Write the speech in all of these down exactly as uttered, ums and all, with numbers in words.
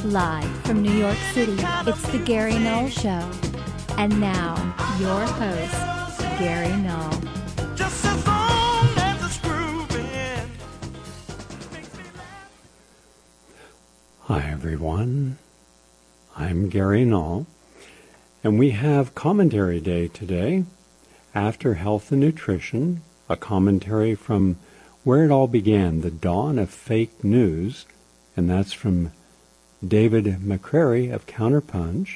Live from New York City, it's the Gary Null Show. And now, your host, Gary Null. Just as long as it's grooving. Hi, everyone. I'm Gary Null, and we have Commentary Day today. After Health and Nutrition, a commentary from Where It All Began, The Dawn of Fake News, and that's from David McCrary of Counterpunch.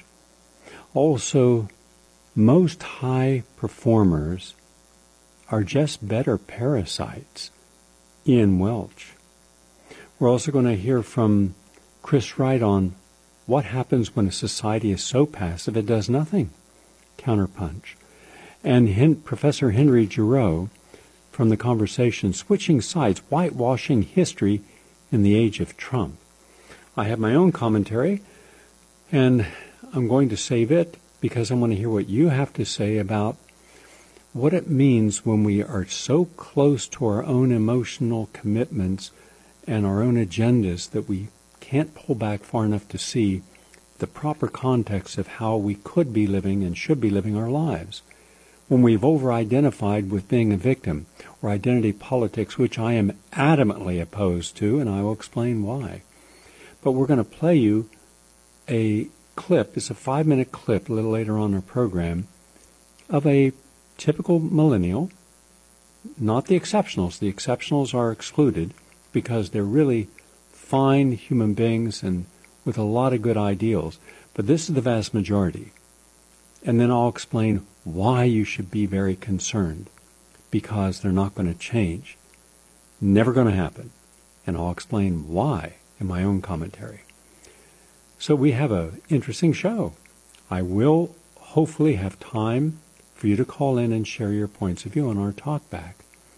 Also, most high performers are just better parasites, Ian Welch. We're also going to hear from Chris Wright on what happens when a society is so passive it does nothing, Counterpunch. And Hen- Professor Henry Giroux from the conversation, Switching Sides, Whitewashing History in the Age of Trump. I have my own commentary, and I'm going to save it because I want to hear what you have to say about what it means when we are so close to our own emotional commitments and our own agendas that we can't pull back far enough to see the proper context of how we could be living and should be living our lives. When we've over-identified with being a victim, or identity politics, which I am adamantly opposed to, and I will explain why. But we're going to play you a clip, it's a five-minute clip a little later on in our program, of a typical millennial, not the exceptionals. The exceptionals are excluded because they're really fine human beings and with a lot of good ideals. But this is the vast majority. And then I'll explain why you should be very concerned, because they're not going to change. Never going to happen. And I'll explain why in my own commentary. So we have an interesting show. I will hopefully have time for you to call in and share your points of view on our talkback.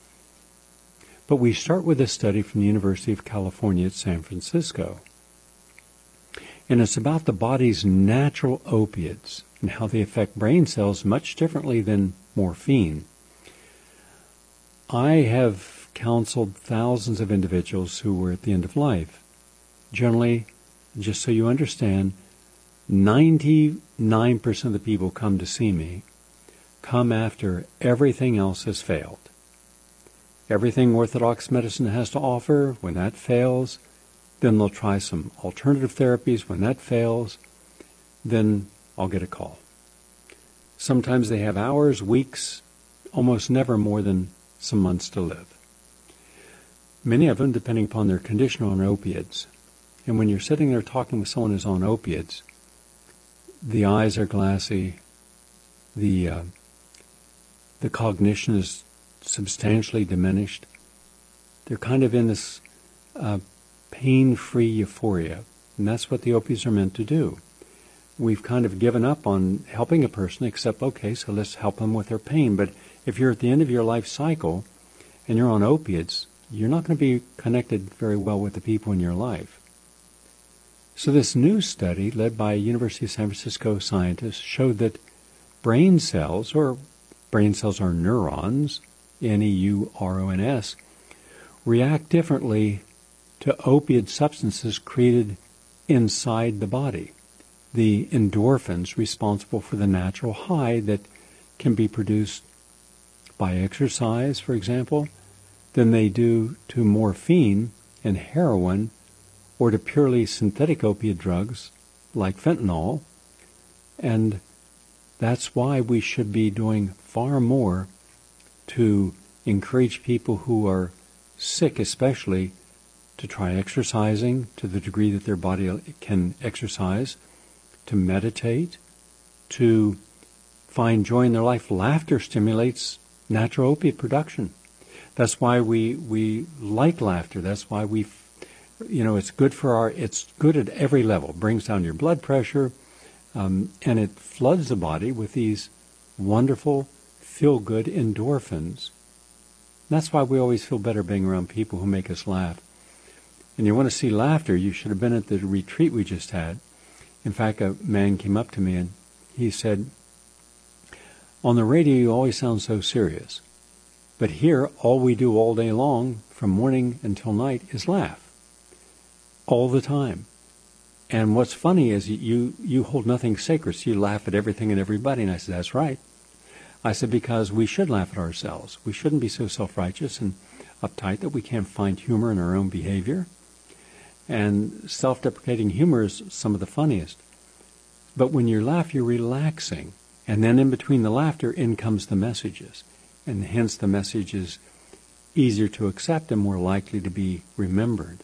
But we start with a study from the University of California at San Francisco. And it's about the body's natural opiates and how they affect brain cells much differently than morphine. I have counseled thousands of individuals who were at the end of life. Generally, just so you understand, ninety-nine percent of the people come to see me come after everything else has failed. Everything orthodox medicine has to offer, when that fails, then they'll try some alternative therapies. When that fails, then I'll get a call. Sometimes they have hours, weeks, almost never more than some months to live. Many of them, depending upon their condition, are on opiates. And when you're sitting there talking with someone who's on opiates, the eyes are glassy, the uh, the cognition is substantially diminished. They're kind of in this uh, pain-free euphoria, and that's what the opiates are meant to do. We've kind of given up on helping a person, except, okay, so let's help them with their pain. But if you're at the end of your life cycle and you're on opiates, you're not going to be connected very well with the people in your life. So this new study, led by University of San Francisco scientists, showed that brain cells, or brain cells are neurons, N E U R O N S, react differently to opiate substances created inside the body. The endorphins responsible for the natural high that can be produced by exercise, for example, than they do to morphine and heroin, or to purely synthetic opiate drugs like fentanyl. And that's why we should be doing far more to encourage people who are sick especially to try exercising to the degree that their body can exercise, to meditate, to find joy in their life. Laughter stimulates natural opiate production. That's why we, we like laughter. That's why we You know, it's good for our, it's good at every level. It brings down your blood pressure, um, and it floods the body with these wonderful, feel-good endorphins. That's why we always feel better being around people who make us laugh. And you want to see laughter, you should have been at the retreat we just had. In fact, a man came up to me and he said, on the radio you always sound so serious, but here all we do all day long, from morning until night, is laugh. All the time. And what's funny is you, you hold nothing sacred. So you laugh at everything and everybody. And I said, that's right. I said, because we should laugh at ourselves. We shouldn't be so self-righteous and uptight that we can't find humor in our own behavior. And self-deprecating humor is some of the funniest. But when you laugh, you're relaxing. And then in between the laughter, in comes the messages. And hence the message is easier to accept and more likely to be remembered.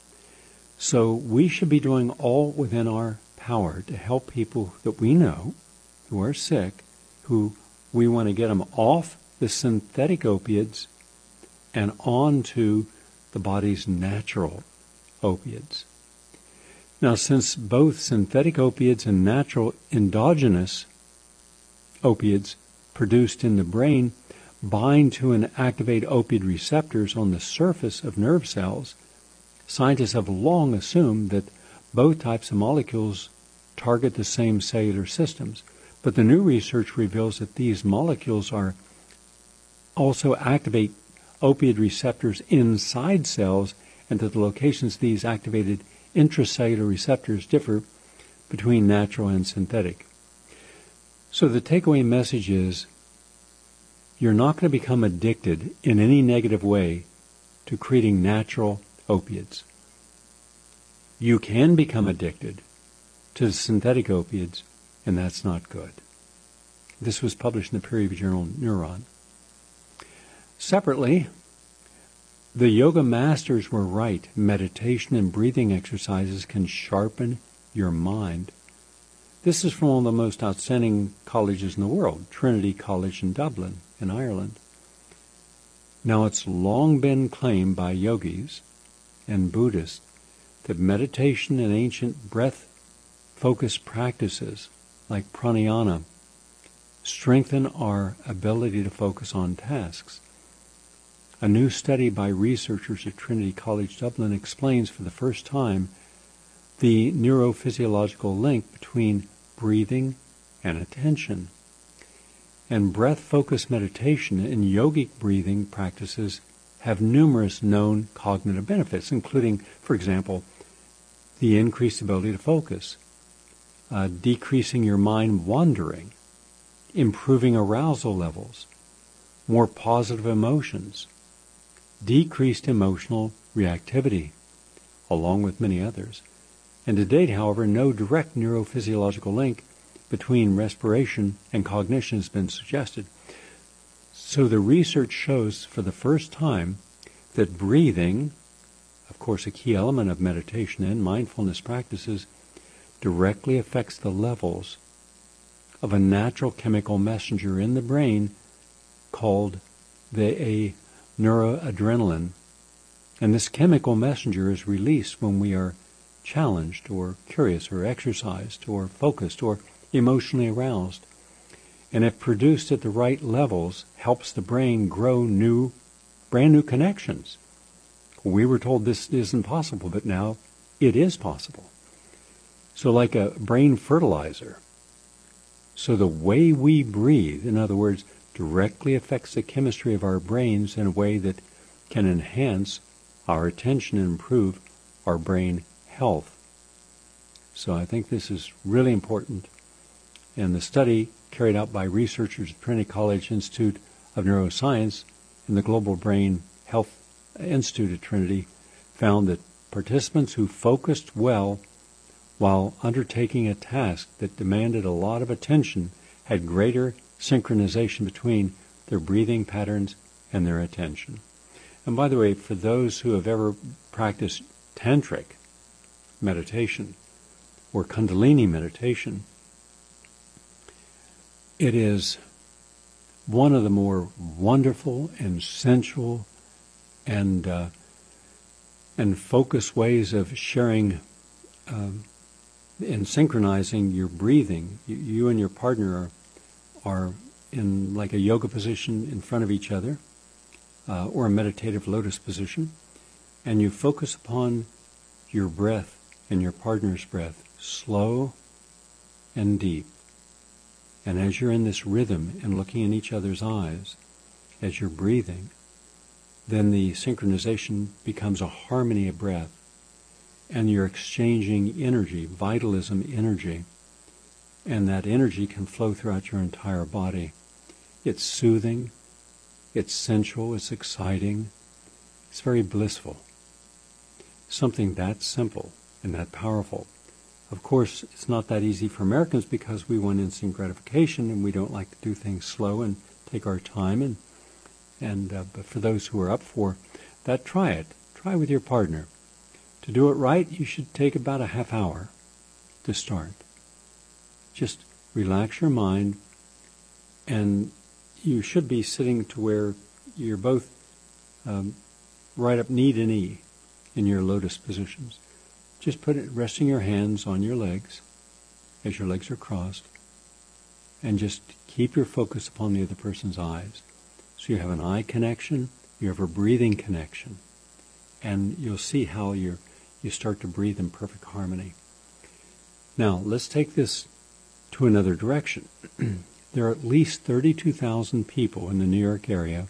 So we should be doing all within our power to help people that we know who are sick, who we want to get them off the synthetic opiates and onto the body's natural opiates. Now, since both synthetic opiates and natural endogenous opiates produced in the brain bind to and activate opioid receptors on the surface of nerve cells, scientists have long assumed that both types of molecules target the same cellular systems. But the new research reveals that these molecules are also activate opioid receptors inside cells, and that the locations of these activated intracellular receptors differ between natural and synthetic. So the takeaway message is, you're not going to become addicted in any negative way to creating natural opiates. You can become addicted to the synthetic opiates, and that's not good. This was published in the peer-reviewed journal Neuron. Separately, the yoga masters were right. Meditation and breathing exercises can sharpen your mind. This is from one of the most outstanding colleges in the world, Trinity College in Dublin, in Ireland. Now, it's long been claimed by yogis and Buddhists that meditation and ancient breath-focused practices like pranayama strengthen our ability to focus on tasks. A new study by researchers at Trinity College Dublin explains for the first time the neurophysiological link between breathing and attention. And breath-focused meditation and yogic breathing practices have numerous known cognitive benefits, including, for example, the increased ability to focus, uh, decreasing your mind wandering, improving arousal levels, more positive emotions, decreased emotional reactivity, along with many others. And to date, however, no direct neurophysiological link between respiration and cognition has been suggested. So the research shows for the first time that breathing, of course a key element of meditation and mindfulness practices, directly affects the levels of a natural chemical messenger in the brain called the a neuroadrenaline. And this chemical messenger is released when we are challenged or curious or exercised or focused or emotionally aroused. And if produced at the right levels, helps the brain grow new, brand new connections. We were told this isn't possible, but now it is possible. So like a brain fertilizer. So the way we breathe, in other words, directly affects the chemistry of our brains in a way that can enhance our attention and improve our brain health. So I think this is really important. And the study carried out by researchers at Trinity College Institute of Neuroscience and the Global Brain Health Institute at Trinity found that participants who focused well while undertaking a task that demanded a lot of attention had greater synchronization between their breathing patterns and their attention. And by the way, for those who have ever practiced tantric meditation or kundalini meditation, it is one of the more wonderful and sensual and uh, and focused ways of sharing um, and synchronizing your breathing. You, you and your partner are, are in like a yoga position in front of each other, uh, or a meditative lotus position, and you focus upon your breath and your partner's breath, slow and deep. And as you're in this rhythm and looking in each other's eyes, as you're breathing, then the synchronization becomes a harmony of breath. and you're exchanging energy, vitalism energy, and that energy can flow throughout your entire body. It's soothing, it's sensual, it's exciting, it's very blissful. Something that simple and that powerful. Of course, it's not that easy for Americans because we want instant gratification and we don't like to do things slow and take our time. And and uh, but for those who are up for that, try it. Try with your partner. To do it right, you should take about a half hour to start. Just relax your mind, and you should be sitting to where you're both um, right up knee to knee in your lotus positions. Just put it, resting your hands on your legs as your legs are crossed, and just keep your focus upon the other person's eyes. So you have an eye connection, you have a breathing connection, and you'll see how you're, you start to breathe in perfect harmony. Now, let's take this to another direction. There are at least thirty-two thousand people in the New York area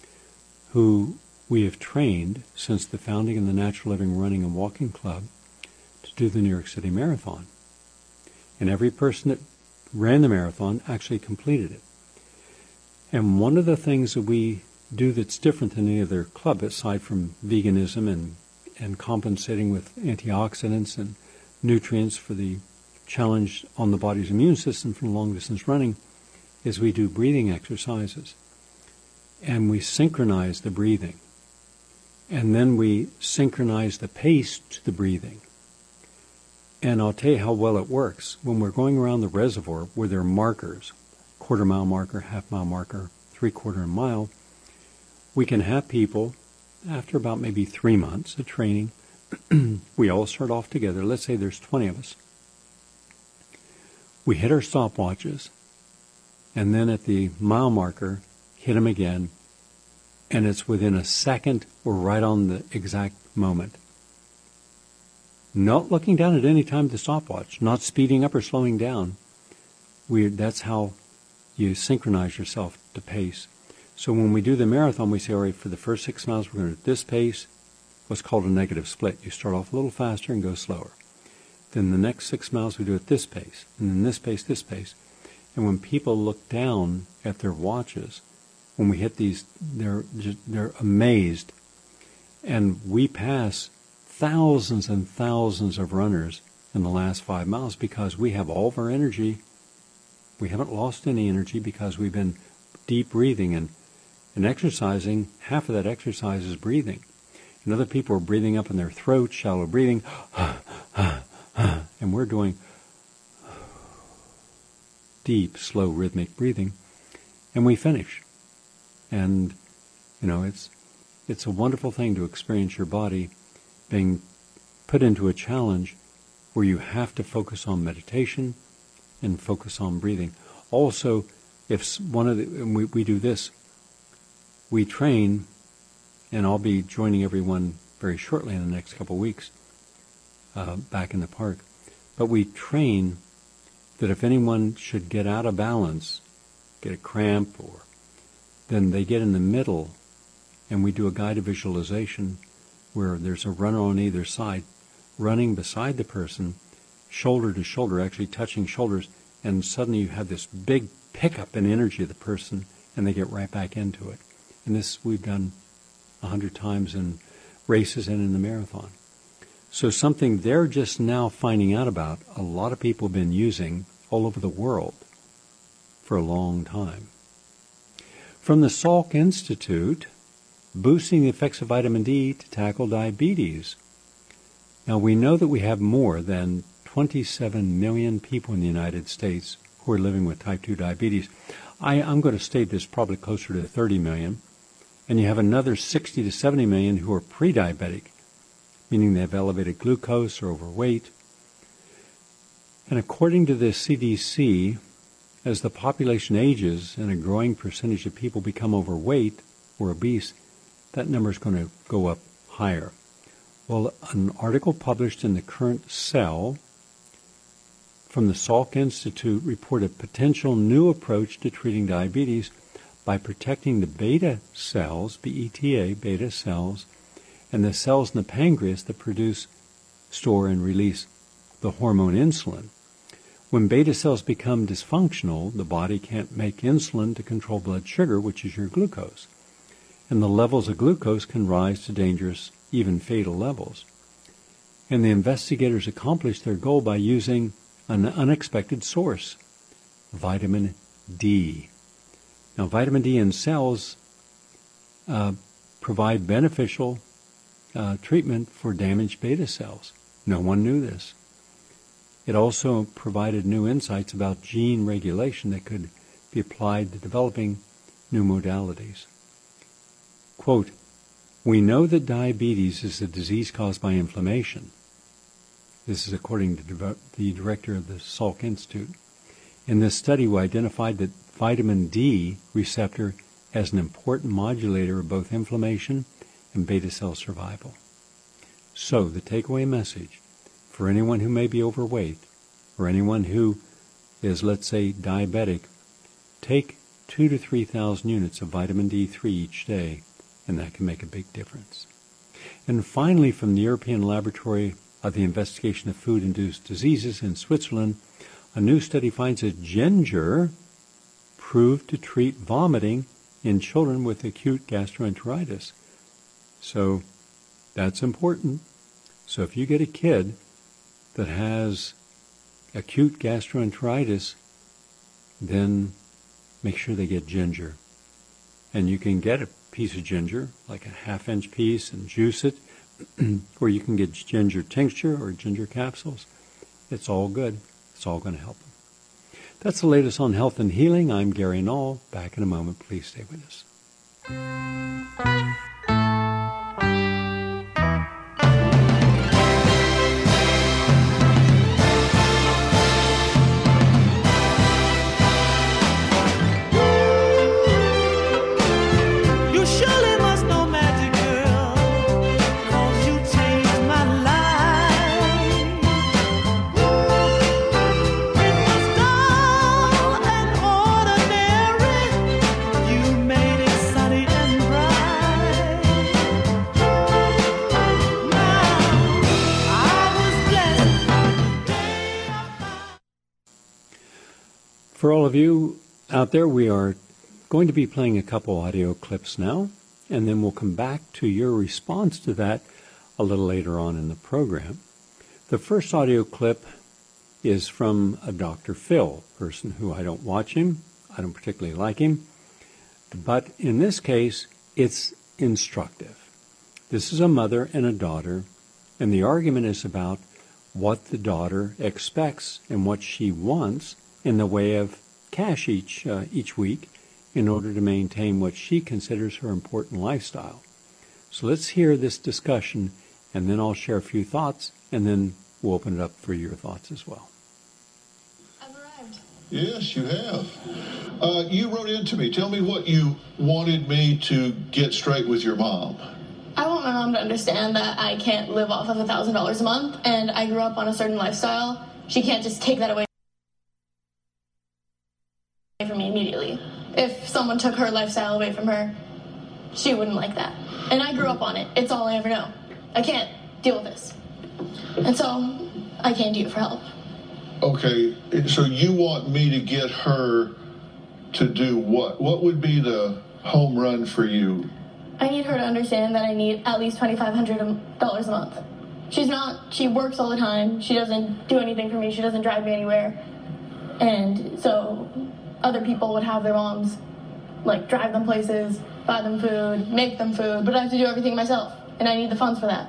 who we have trained since the founding of the Natural Living Running and Walking Club to do the New York City Marathon. And every person that ran the marathon actually completed it. And one of the things that we do that's different than any other club, aside from veganism and, and compensating with antioxidants and nutrients for the challenge on the body's immune system from long-distance running, is we do breathing exercises. And we synchronize the breathing. And then we synchronize the pace to the breathing. And I'll tell you how well it works. When we're going around the reservoir where there are markers, quarter mile marker, half mile marker, three quarter mile, we can have people, after about maybe three months of training, we all start off together. Let's say there's twenty of us. We hit our stopwatches, and then at the mile marker, hit them again, and it's within a second or right on the exact moment. Not looking down at any time of the stopwatch, not speeding up or slowing down. We, that's how you synchronize yourself to pace. So when we do the marathon, we say, all right, for the first six miles, we're going to do this pace, what's called a negative split. You start off a little faster and go slower. Then the next six miles, we do it this pace, and then this pace, this pace. And when people look down at their watches, when we hit these, they're just, they're amazed. And we pass thousands and thousands of runners in the last five miles because we have all of our energy. We haven't lost any energy because we've been deep breathing and, and exercising. Half of that exercise is breathing. And other people are breathing up in their throat, shallow breathing, and we're doing deep, slow, rhythmic breathing, and we finish. And, you know, it's it's a wonderful thing to experience your body being put into a challenge where you have to focus on meditation and focus on breathing. Also, if one of the, and we, we do this, we train, and I'll be joining everyone very shortly in the next couple of weeks uh, back in the park, but we train that if anyone should get out of balance, get a cramp, or then they get in the middle, and we do a guided visualization where there's a runner on either side running beside the person, shoulder to shoulder, actually touching shoulders, and suddenly you have this big pickup in energy of the person, and they get right back into it. And this we've done a hundred times in races and in the marathon. So something they're just now finding out about, a lot of people have been using all over the world for a long time. From the Salk Institute, boosting the effects of vitamin D to tackle diabetes. Now, we know that we have more than twenty-seven million people in the United States who are living with type two diabetes. I, I'm going to state this probably closer to thirty million. And you have another sixty to seventy million who are pre-diabetic, meaning they have elevated glucose or overweight. And according to the C D C, as the population ages and a growing percentage of people become overweight or obese, that number is going to go up higher. Well, an article published in the current Cell from the Salk Institute reported a potential new approach to treating diabetes by protecting the beta cells, B E T A, beta cells, and the cells in the pancreas that produce store and release the hormone insulin. When beta cells become dysfunctional, the body can't make insulin to control blood sugar, which is your glucose. And the levels of glucose can rise to dangerous, even fatal levels. And the investigators accomplished their goal by using an unexpected source, vitamin D. Now, vitamin D in cells uh, provide beneficial uh, treatment for damaged beta cells. No one knew this. It also provided new insights about gene regulation that could be applied to developing new modalities. Quote, "We know that diabetes is a disease caused by inflammation." This is according to the director of the Salk Institute. In this study, we identified that vitamin D receptor as an important modulator of both inflammation and beta cell survival. So, the takeaway message for anyone who may be overweight or anyone who is, let's say, diabetic, take two to three thousand units of vitamin D three each day, and that can make a big difference. And finally, from the European Laboratory of the Investigation of Food-Induced Diseases in Switzerland, a new study finds that ginger proved to treat vomiting in children with acute gastroenteritis. So that's important. So if you get a kid that has acute gastroenteritis, then make sure they get ginger. And you can get a piece of ginger, like a half-inch piece, and juice it, or you can get ginger tincture or ginger capsules. It's all good. It's all going to help them. That's the latest on health and healing. I'm Gary Null. Back in a moment. Please stay with us. For all of you out there, we are going to be playing a couple audio clips now, and then we'll come back to your response to that a little later on in the program. The first audio clip is from a Doctor Phil, person who I don't watch him, I don't particularly like him, but in this case, it's instructive. This is a mother and a daughter, and the argument is about what the daughter expects and what she wants in the way of cash each uh, each week in order to maintain what she considers her important lifestyle. So let's hear this discussion, and then I'll share a few thoughts, and then we'll open it up for your thoughts as well. I've arrived. Yes, you have. Uh, you wrote in to me. Tell me what you wanted me to get straight with your mom. I want my mom to understand that I can't live off of one thousand dollars a month, and I grew up on a certain lifestyle. She can't just take that away from me immediately. If someone took her lifestyle away from her, she wouldn't like that. And I grew up on it. It's all I ever know. I can't deal with this. And so I came to you for help. Okay, so you want me to get her to do what? What would be the home run for you? I need her to understand that I need at least twenty-five hundred dollars a month. She's not, she works all the time. She doesn't do anything for me. She doesn't drive me anywhere. And so other people would have their moms, like, drive them places, buy them food, make them food, but I have to do everything myself, and I need the funds for that.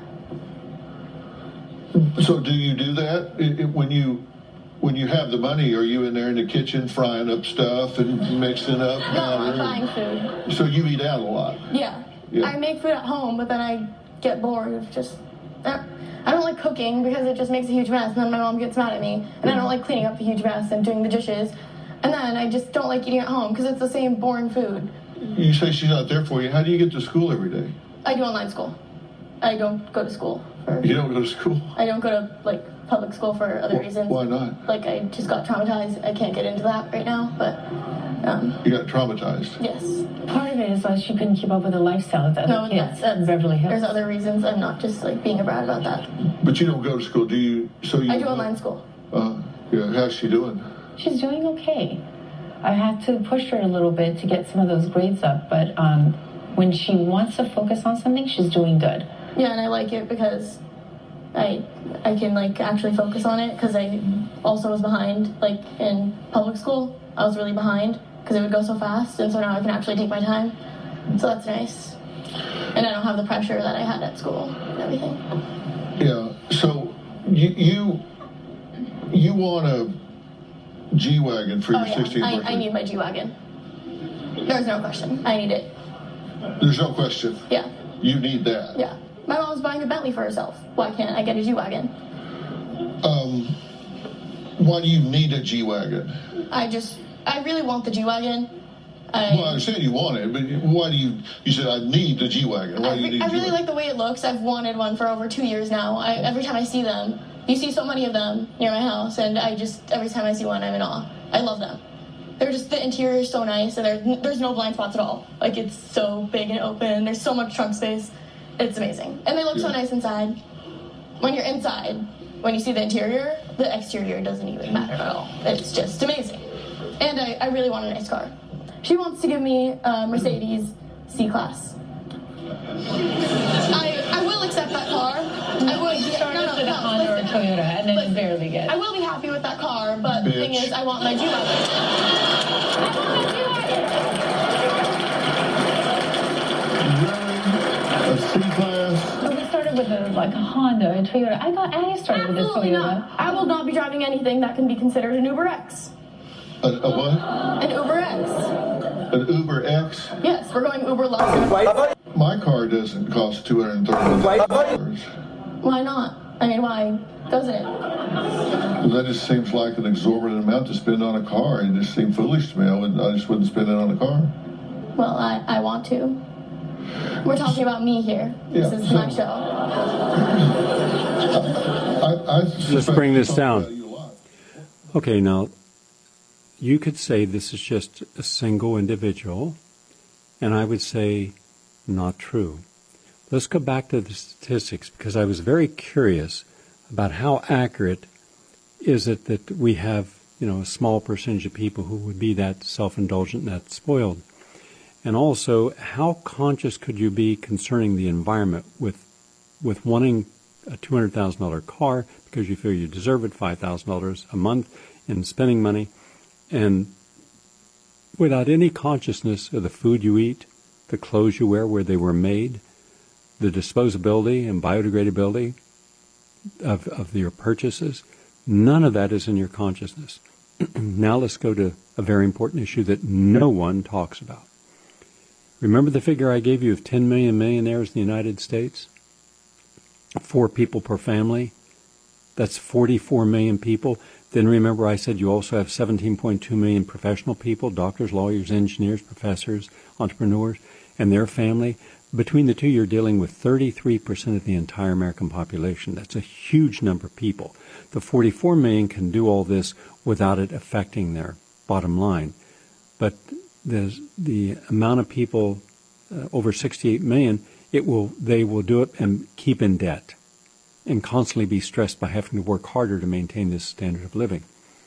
So do you do that? It, it, when you when you have the money, are you in there in the kitchen frying up stuff and mixing up? No, I'm buying food. So you eat out a lot? Yeah. Yeah. I make food at home, but then I get bored of just... Uh, I don't like cooking because it just makes a huge mess, and then my mom gets mad at me, and I don't like cleaning up the huge mess and doing the dishes. And then I just don't like eating at home because it's the same boring food. You say she's not there for you. How do you get to school every day? I do online school. I don't go to school. For, You don't go to school? I don't go to, like, public school for other Wh- reasons. Why not? Like, I just got traumatized. I can't get into that right now, but, um, You got traumatized. yes. Part of it is like she couldn't keep up with the lifestyle of the other No, kids that's, that's, in Beverly Hills. there's other reasons. I'm not just, like, being a brat about that. But you don't go to school, do you? So you I do online school. Uh, yeah, how's she doing? She's doing okay. I had to push her a little bit to get some of those grades up, but um, when she wants to focus on something, she's doing good. Yeah, and I like it because I I can, like, actually focus on it, because I also was behind, like, in public school. I was really behind because it would go so fast, and so now I can actually take my time. So that's nice. And I don't have the pressure that I had at school and everything. Yeah, so you you, you want a G-Wagon for Oh, your yeah, sixteenth I, birthday? I need my G-Wagon. There's no question. I need it. There's no question. Yeah, You need that. yeah. My mom's buying a Bentley for herself. Why can't I get a G-Wagon? Um, why do you need a G-Wagon? I just, I really want the G-Wagon. I, Well, I understand you want it, but why do you, you said I need a G-Wagon. Why I, do you re- need a I really G-Wagon? like the way it looks. I've wanted one for over two years now. I, every time I see them, you see so many of them near my house, and I just, every time I see one, I'm in awe. I love them. They're just, the interior is so nice, and there, there's no blind spots at all. Like, it's so big and open. There's so much trunk space. It's amazing. And they look so Yeah. nice inside. When you're inside, when you see the interior, the exterior doesn't even matter at all. It's just amazing. And I, I really want a nice car. She wants to give me a Mercedes C-Class. I, I will accept that car. I would. She started no, no, with a no, Honda or a listen. Toyota and then Listen. barely get. I will be happy with that car, but the thing Bitch. is, I want my G-Wagon. Really? A C-Class? So we started with a, like a Honda, a Toyota. I got I started with a Absolutely Toyota. not. I will not be driving anything that can be considered an Uber X. A, a what? An Uber X. An Uber X? Yes, we're going Uber Lux. My car doesn't cost two hundred thirty dollars. Why not? I mean, why doesn't it? That just seems like an exorbitant amount to spend on a car. It just seemed foolish to me. I, would, I just wouldn't spend it on a car. Well, I, I want to. We're talking about me here. This Yeah, is so- my show. I, I suspect bring this we talk down. about you a lot. Okay, now, you could say this is just a single individual, and I would say not true. Let's go back to the statistics, because I was very curious about how accurate is it that we have, you know, a small percentage of people who would be that self-indulgent and that spoiled. And also, how conscious could you be concerning the environment with with wanting a two hundred thousand dollars car because you feel you deserve it, five thousand dollars a month in spending money, and without any consciousness of the food you eat, the clothes you wear, where they were made, the disposability and biodegradability of, of your purchases. None of that is in your consciousness. Now let's go to a very important issue that no one talks about. Remember the figure I gave you of ten million millionaires in the United States? Four people per family. That's forty-four million people. Then remember I said you also have seventeen point two million professional people, doctors, lawyers, engineers, professors, entrepreneurs, and their family. Between the two, you're dealing with thirty-three percent of the entire American population. That's a huge number of people. The forty-four million can do all this without it affecting their bottom line. But the, the amount of people, uh, over sixty-eight million, it will they will do it and keep in debt and constantly be stressed by having to work harder to maintain this standard of living.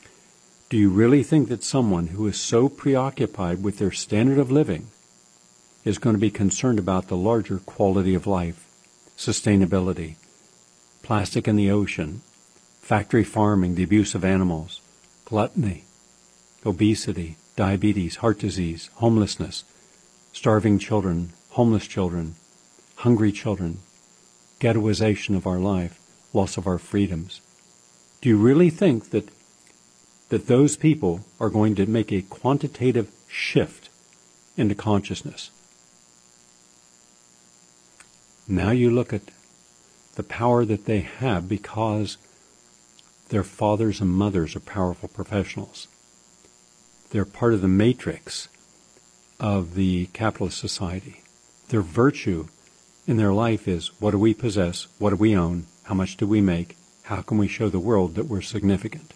Do you really think that someone who is so preoccupied with their standard of living is going to be concerned about the larger quality of life, sustainability, plastic in the ocean, factory farming, the abuse of animals, gluttony, obesity, diabetes, heart disease, homelessness, starving children, homeless children, hungry children, ghettoization of our life, loss of our freedoms? Do you really think that that those people are going to make a quantitative shift into consciousness? Now you look at the power that they have because their fathers and mothers are powerful professionals. They're part of the matrix of the capitalist society. Their virtue in their life is, what do we possess? What do we own? How much do we make? How can we show the world that we're significant?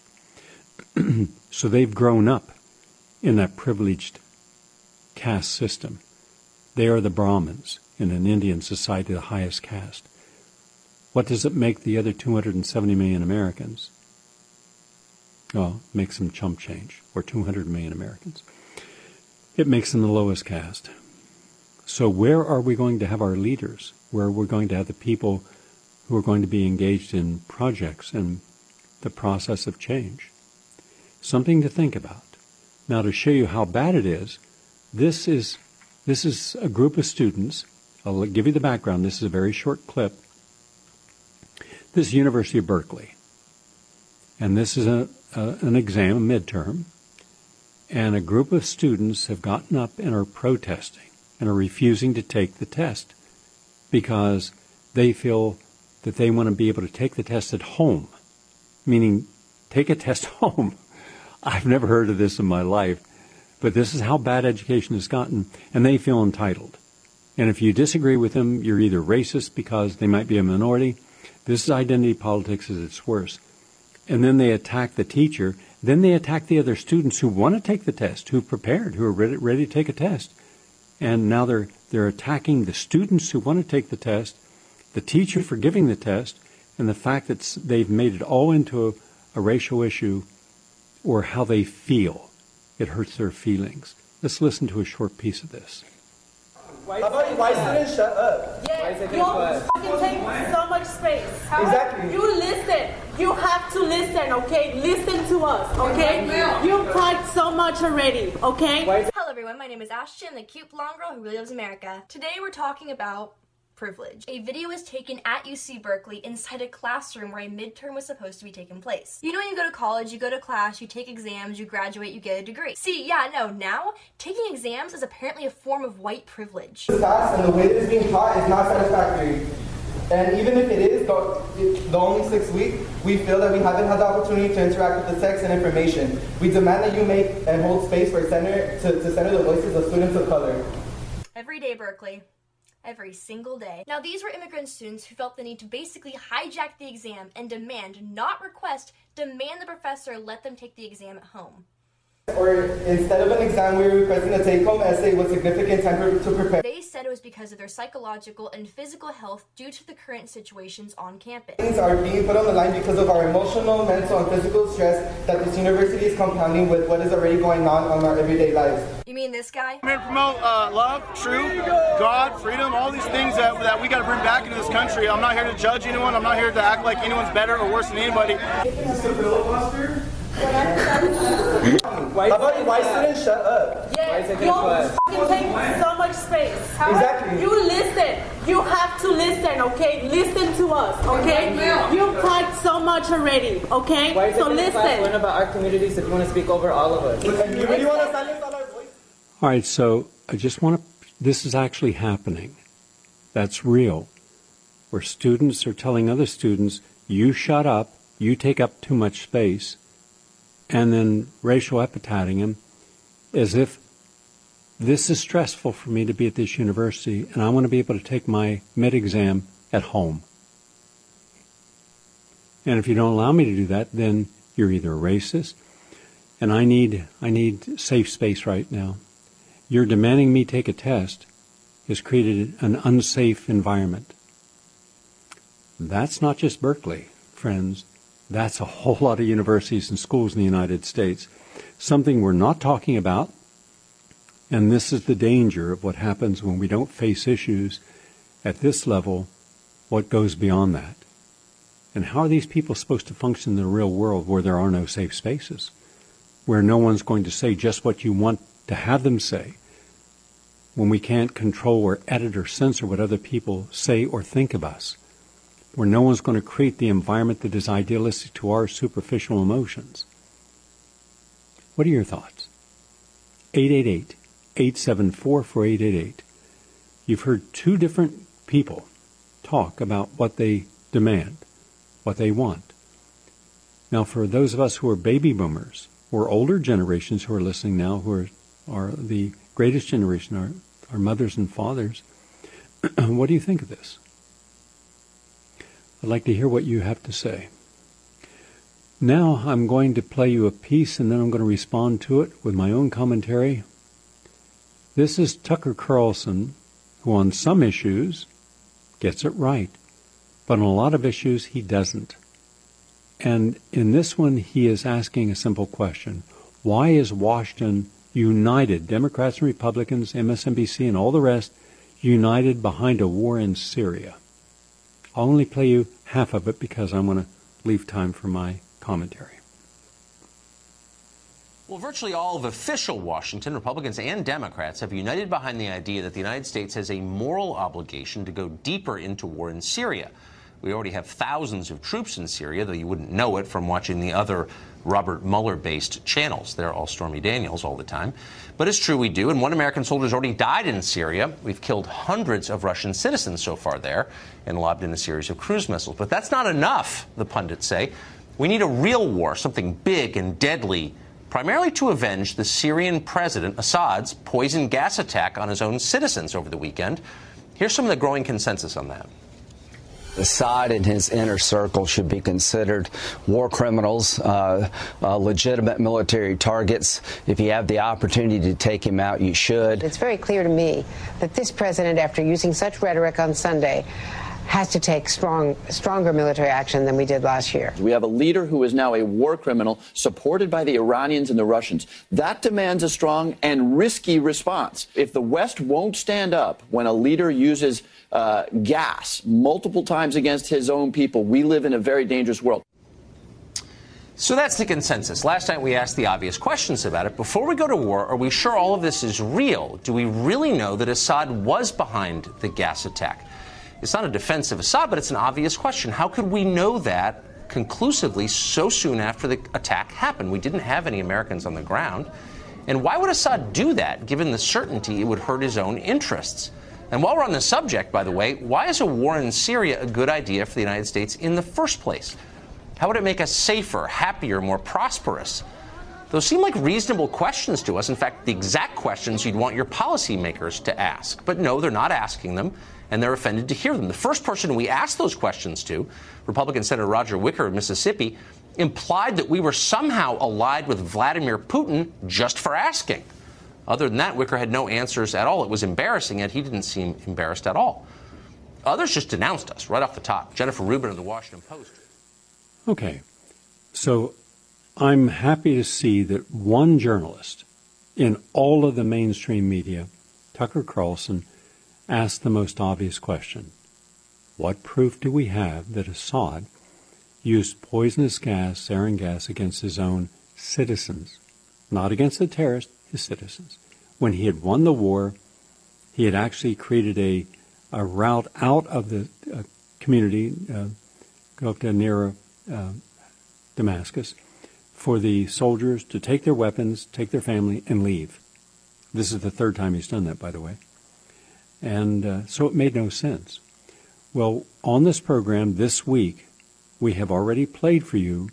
So they've grown up in that privileged caste system. They are the Brahmins in an Indian society, the highest caste. What does it make the other two hundred seventy million Americans? Well, it makes them chump change, or two hundred million Americans. It makes them the lowest caste. So where are we going to have our leaders? Where we're going to have the people who are going to be engaged in projects and the process of change? Something to think about. Now, to show you how bad it is, this is this is a group of students. I'll give you the background. This is a very short clip. This is University of Berkeley. And this is a, a, an exam, a midterm. And a group of students have gotten up and are protesting and are refusing to take the test because they feel that they want to be able to take the test at home, meaning take a test home. I've never heard of this in my life, but this is how bad education has gotten, and they feel entitled. And if you disagree with them, you're either racist because they might be a minority. This is identity politics at its worst. And then they attack the teacher. Then they attack the other students who want to take the test, who prepared, who are ready, ready to take a test. And now they're they're attacking the students who want to take the test, the teacher for giving the test, and the fact that they've made it all into a, a racial issue or how they feel. It hurts their feelings. Let's listen to a short piece of this. How about you white students shut up? Yeah, you fucking take so much space. How Exactly. You listen. You have to listen, okay? Listen to us, okay? You've talked so much already, okay? Hello everyone, my name is Ashton, the cute blonde girl who really loves America. Today we're talking about privilege. A video was taken at U C Berkeley inside a classroom where a midterm was supposed to be taking place. You know when you go to college, you go to class, you take exams, you graduate, you get a degree. See, yeah, no, now, taking exams is apparently a form of white privilege. The class and the way that it's being taught is not satisfactory. And even if it is, the, the only six weeks, we feel that we haven't had the opportunity to interact with the text and information. We demand that you make and hold space for center to, to center the voices of students of color. Every day, Berkeley. Every single day. Now, these were immigrant students who felt the need to basically hijack the exam and demand, not request, demand the professor let them take the exam at home. Or instead of an exam, we were requesting a take-home essay with significant time to prepare. They said it was because of their psychological and physical health due to the current situations on campus. Things are being put on the line because of our emotional, mental, and physical stress that this university is compounding with what is already going on on our everyday lives. You mean this guy? I'm here to promote uh, love, truth, God, freedom, all these things that, that we got to bring back into this country. I'm not here to judge anyone. I'm not here to act like anyone's better or worse than anybody. Is this a filibuster? How about you white students shut up? Yeah, you fucking take so much space. How Exactly. You listen. You have to listen, okay? Listen to us, okay? You've talked so much already, okay? Why is so it listen. learn about our communities if you want to speak over all of us? And you really want to silence all our voices? All right, so I just want to, this is actually happening. That's real. Where students are telling other students, you shut up, you take up too much space, and then racial epithetting them as if this is stressful for me to be at this university and I want to be able to take my mid-exam at home. And if you don't allow me to do that, then you're either a racist, and I need I need safe space right now. You're demanding me take a test has created an unsafe environment. That's not just Berkeley, friends. That's a whole lot of universities and schools in the United States. Something we're not talking about, and this is the danger of what happens when we don't face issues at this level, what goes beyond that. And how are these people supposed to function in the real world where there are no safe spaces, where no one's going to say just what you want to have them say, when we can't control or edit or censor what other people say or think of us, where no one's going to create the environment that is idealistic to our superficial emotions? What are your thoughts? eight eight eight, eight seven four, four eight eight eight. You've heard two different people talk about what they demand, what they want. Now, for those of us who are baby boomers, or older generations who are listening now, who are, are the greatest generation, our, our mothers and fathers, What do you think of this? I'd like to hear what you have to say. Now I'm going to play you a piece, and then I'm going to respond to it with my own commentary. This is Tucker Carlson, who on some issues gets it right, but on a lot of issues he doesn't. And in this one, he is asking a simple question. Why is Washington united, Democrats and Republicans, M S N B C and all the rest, united behind a war in Syria? I'll only play you half of it because I want to leave time for my commentary. Well, virtually all of official Washington, Republicans and Democrats, have united behind the idea that the United States has a moral obligation to go deeper into war in Syria. We already have thousands of troops in Syria, though you wouldn't know it from watching the other Robert Mueller-based channels. They're all Stormy Daniels all the time. But it's true we do, and one American soldier's already died in Syria. We've killed hundreds of Russian citizens so far there and lobbed in a series of cruise missiles. But that's not enough, the pundits say. We need a real war, something big and deadly, primarily to avenge the Syrian President Assad's poison gas attack on his own citizens over the weekend. Here's some of the growing consensus on that. Assad and his inner circle should be considered war criminals, uh, uh, legitimate military targets. If you have the opportunity to take him out, you should. It's very clear to me that this president, after using such rhetoric on Sunday, has to take strong, stronger military action than we did last year. We have a leader who is now a war criminal supported by the Iranians and the Russians. That demands a strong and risky response. If the West won't stand up when a leader uses uh, gas multiple times against his own people, we live in a very dangerous world. So that's the consensus. Last night we asked the obvious questions about it. Before we go to war, are we sure all of this is real? Do we really know that Assad was behind the gas attack? It's not a defense of Assad, but it's an obvious question. How could we know that conclusively so soon after the attack happened? We didn't have any Americans on the ground. And why would Assad do that, given the certainty it would hurt his own interests? And while we're on the subject, by the way, why is a war in Syria a good idea for the United States in the first place? How would it make us safer, happier, more prosperous? Those seem like reasonable questions to us. In fact, the exact questions you'd want your policymakers to ask. But no, they're not asking them, and they're offended to hear them. The first person we asked those questions to, Republican Senator Roger Wicker of Mississippi, implied that we were somehow allied with Vladimir Putin just for asking. Other than that, Wicker had no answers at all. It was embarrassing, yet he didn't seem embarrassed at all. Others just denounced us right off the top. Jennifer Rubin of the Washington Post. Okay, so I'm happy to see that one journalist in all of the mainstream media, Tucker Carlson, asked the most obvious question. What proof do we have that Assad used poisonous gas, sarin gas, against his own citizens? Not against the terrorists, his citizens. When he had won the war, he had actually created a, a route out of the uh, community, uh, go up to near uh, Damascus, for the soldiers to take their weapons, take their family, and leave. This is the third time he's done that, by the way. And uh, so it made no sense. Well, on this program this week, we have already played for you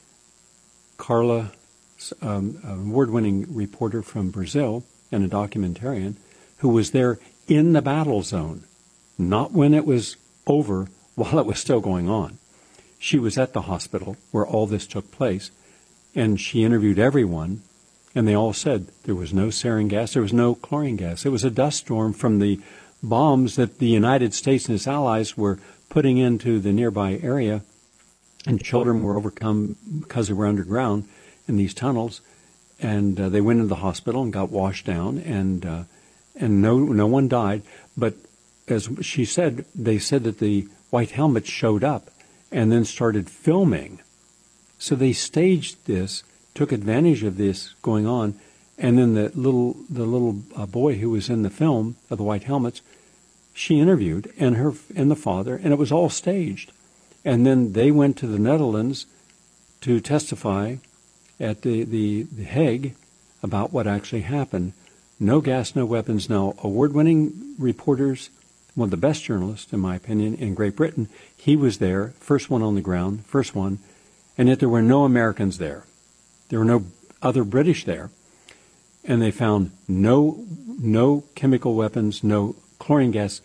Carla, um, an award-winning reporter from Brazil and a documentarian, who was there in the battle zone, not when it was over, while it was still going on. She was at the hospital where all this took place, and she interviewed everyone, and they all said there was no sarin gas, there was no chlorine gas. It was a dust storm from the bombs that the United States and its allies were putting into the nearby area, and children were overcome because they were underground in these tunnels, and uh, they went into the hospital and got washed down, and uh, and no no one died. But as she said, they said that the white helmets showed up and then started filming. So they staged this, took advantage of this going on, and then the little the little uh, boy who was in the film of the white helmets, she interviewed, and her and the father, and it was all staged. And then they went to the Netherlands to testify at the, the, the Hague about what actually happened. No gas, no weapons. Now, award-winning reporters, one of the best journalists, in my opinion, in Great Britain, he was there, first one on the ground, first one, and yet there were no Americans there. There were no other British there. And they found no no chemical weapons, no chlorine gas.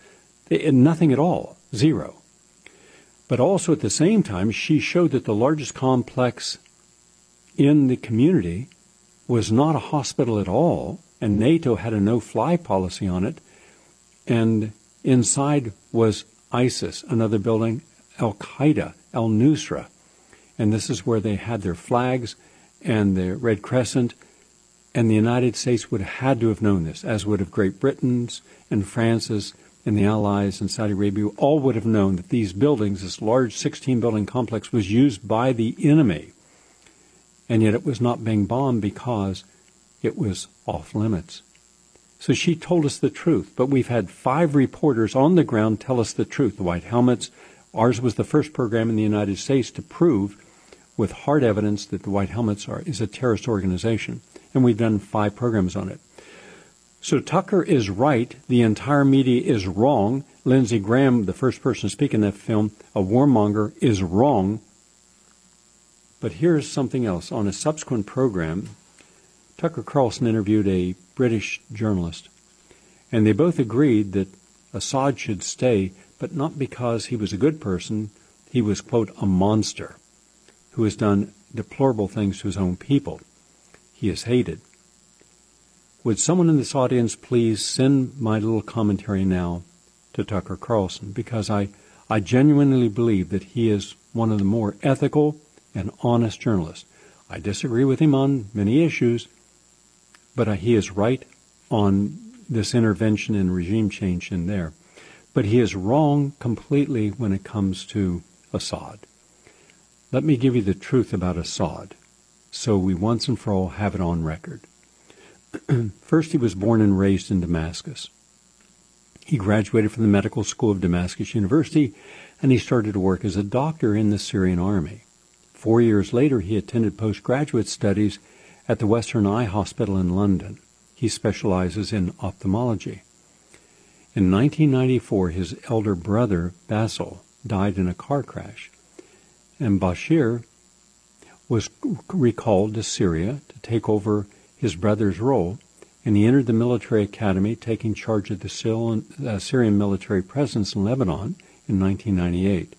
They, nothing at all, zero. But also at the same time, she showed that the largest complex in the community was not a hospital at all, and NATO had a no-fly policy on it, and inside was ISIS, another building, Al-Qaeda, Al-Nusra, and this is where they had their flags and the Red Crescent, and the United States would have had to have known this, as would have Great Britain's and France's and the Allies and Saudi Arabia, all would have known that these buildings, this large sixteen-building complex, was used by the enemy, and yet it was not being bombed because it was off limits. So she told us the truth, but we've had five reporters on the ground tell us the truth. The White Helmets, ours was the first program in the United States to prove with hard evidence that the White Helmets are is a terrorist organization, and we've done five programs on it. So Tucker is right. The entire media is wrong. Lindsey Graham, the first person to speak in that film, a warmonger, is wrong. But here's something else. On a subsequent program, Tucker Carlson interviewed a British journalist, and they both agreed that Assad should stay, but not because he was a good person. He was, quote, a monster who has done deplorable things to his own people. He is hated. Would someone in this audience please send my little commentary now to Tucker Carlson, because I, I genuinely believe that he is one of the more ethical and honest journalists. I disagree with him on many issues, but uh, he is right on this intervention and regime change in there. But he is wrong completely when it comes to Assad. Let me give you the truth about Assad, so we once and for all have it on record. First, he was born and raised in Damascus. He graduated from the medical school of Damascus University, and he started to work as a doctor in the Syrian army. Four years later, he attended postgraduate studies at the Western Eye Hospital in London. He specializes in ophthalmology. In nineteen ninety-four, his elder brother, Basil, died in a car crash, and Bashir was recalled to Syria to take over his brother's role, and he entered the military academy, taking charge of the Syrian military presence in Lebanon in nineteen ninety-eight.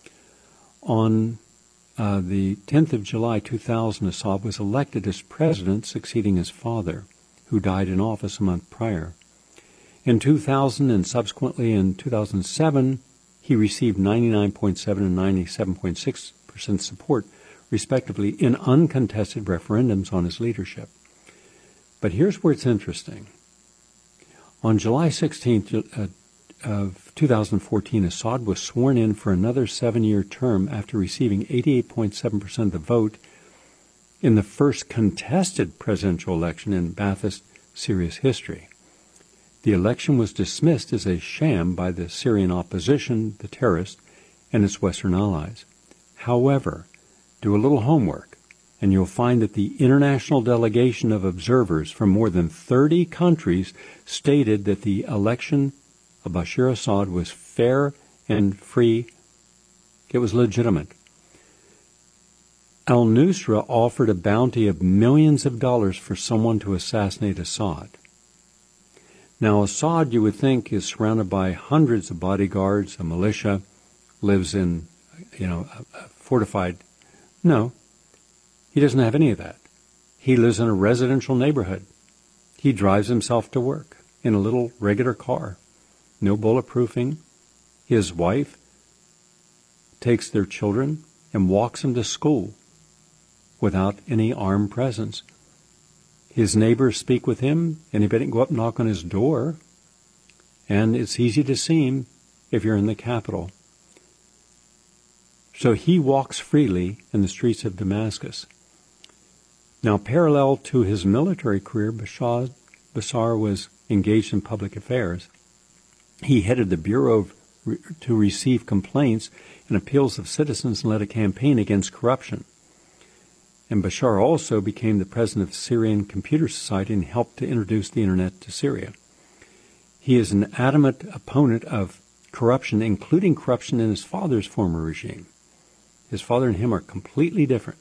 On uh, the tenth of July two thousand, Assad was elected as president, succeeding his father, who died in office a month prior. In two thousand and subsequently in two thousand seven, he received ninety-nine point seven and ninety-seven point six percent support, respectively, in uncontested referendums on his leadership. But here's where it's interesting. On July sixteenth of two thousand fourteen, Assad was sworn in for another seven-year term after receiving eighty-eight point seven percent of the vote in the first contested presidential election in Ba'athist Syria's history. The election was dismissed as a sham by the Syrian opposition, the terrorists, and its Western allies. However, do a little homework, and you'll find that the international delegation of observers from more than thirty countries stated that the election of Bashar Assad was fair and free. It was legitimate. Al-Nusra offered a bounty of millions of dollars for someone to assassinate Assad. Now, Assad, you would think, is surrounded by hundreds of bodyguards, a militia, lives in, you know, a, a fortified... No. He doesn't have any of that. He lives in a residential neighborhood. He drives himself to work in a little regular car. No bulletproofing. His wife takes their children and walks them to school without any armed presence. His neighbors speak with him. Anybody can go up and knock on his door. And it's easy to see him if you're in the capital. So he walks freely in the streets of Damascus. Now, parallel to his military career, Bashar, Bashar was engaged in public affairs. He headed the Bureau of, to receive complaints and appeals of citizens and led a campaign against corruption. And Bashar also became the president of the Syrian Computer Society and helped to introduce the Internet to Syria. He is an adamant opponent of corruption, including corruption in his father's former regime. His father and him are completely different.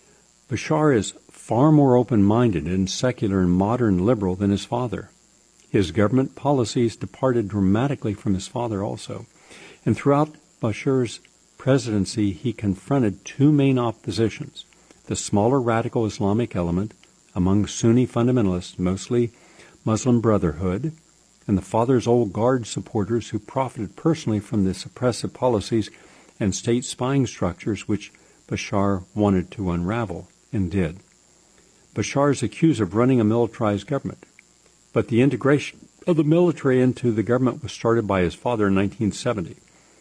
Bashar is far more open-minded and secular and modern liberal than his father. His government policies departed dramatically from his father also. And throughout Bashar's presidency, he confronted two main oppositions: the smaller radical Islamic element among Sunni fundamentalists, mostly Muslim Brotherhood, and the father's old guard supporters who profited personally from the suppressive policies and state spying structures which Bashar wanted to unravel, and did. Bashar is accused of running a militarized government, but the integration of the military into the government was started by his father in nineteen seventy.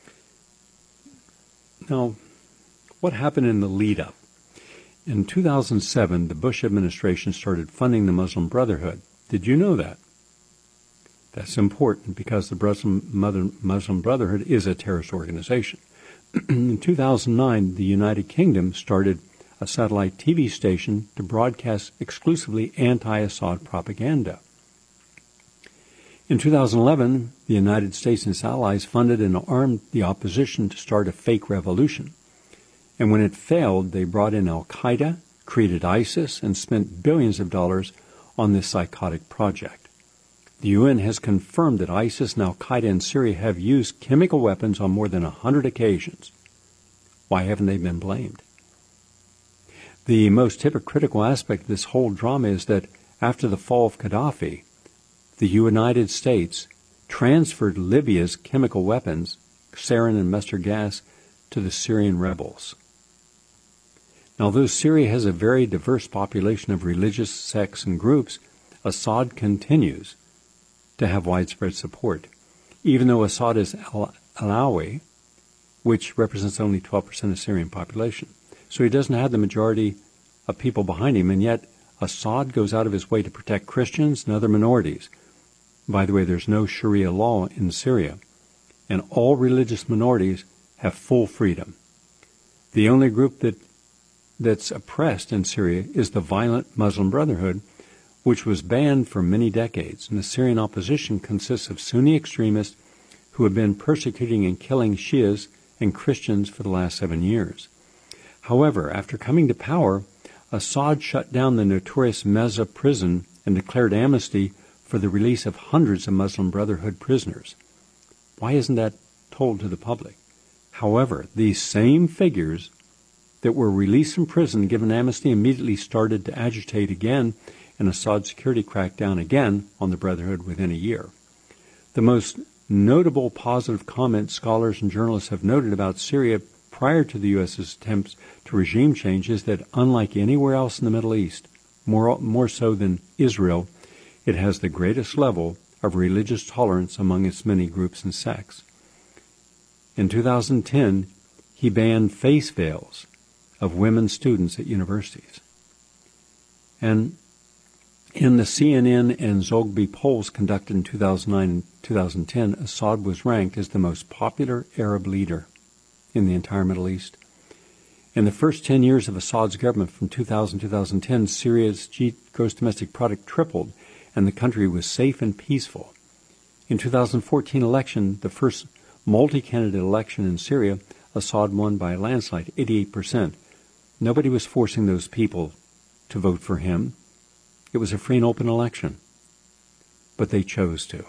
Now, what happened in the lead-up? In two thousand seven, the Bush administration started funding the Muslim Brotherhood. Did you know that? That's important because the Muslim Brotherhood is a terrorist organization. In two thousand nine, the United Kingdom started a satellite T V station to broadcast exclusively anti-Assad propaganda. In two thousand eleven, the United States and its allies funded and armed the opposition to start a fake revolution. And when it failed, they brought in al-Qaeda, created ISIS, and spent billions of dollars on this psychotic project. The U N has confirmed that ISIS and al-Qaeda in Syria have used chemical weapons on more than one hundred occasions. Why haven't they been blamed? The most hypocritical aspect of this whole drama is that after the fall of Gaddafi, the United States transferred Libya's chemical weapons, sarin and mustard gas, to the Syrian rebels. Now, although Syria has a very diverse population of religious sects and groups, Assad continues to have widespread support, even though Assad is Alawi, which represents only twelve percent of the Syrian population. So he doesn't have the majority of people behind him, and yet Assad goes out of his way to protect Christians and other minorities. By the way, there's no Sharia law in Syria, and all religious minorities have full freedom. The only group that that's oppressed in Syria is the violent Muslim Brotherhood, which was banned for many decades. And the Syrian opposition consists of Sunni extremists who have been persecuting and killing Shias and Christians for the last seven years. However, after coming to power, Assad shut down the notorious Meza prison and declared amnesty for the release of hundreds of Muslim Brotherhood prisoners. Why isn't that told to the public? However, these same figures that were released from prison, given amnesty, immediately started to agitate again, and Assad security cracked down again on the Brotherhood within a year. The most notable positive comment scholars and journalists have noted about Syria prior to the U S's attempts to regime change is that, unlike anywhere else in the Middle East, more, more so than Israel, it has the greatest level of religious tolerance among its many groups and sects. In two thousand ten, he banned face veils of women students at universities. And in the C N N and Zogby polls conducted in two thousand nine and two thousand ten, Assad was ranked as the most popular Arab leader in the entire Middle East. In the first ten years of Assad's government, from two thousand to two thousand ten, Syria's gross domestic product tripled, and the country was safe and peaceful. In two thousand fourteen election, the first multi-candidate election in Syria, Assad won by a landslide, eighty-eight percent. Nobody was forcing those people to vote for him. It was a free and open election. But they chose to.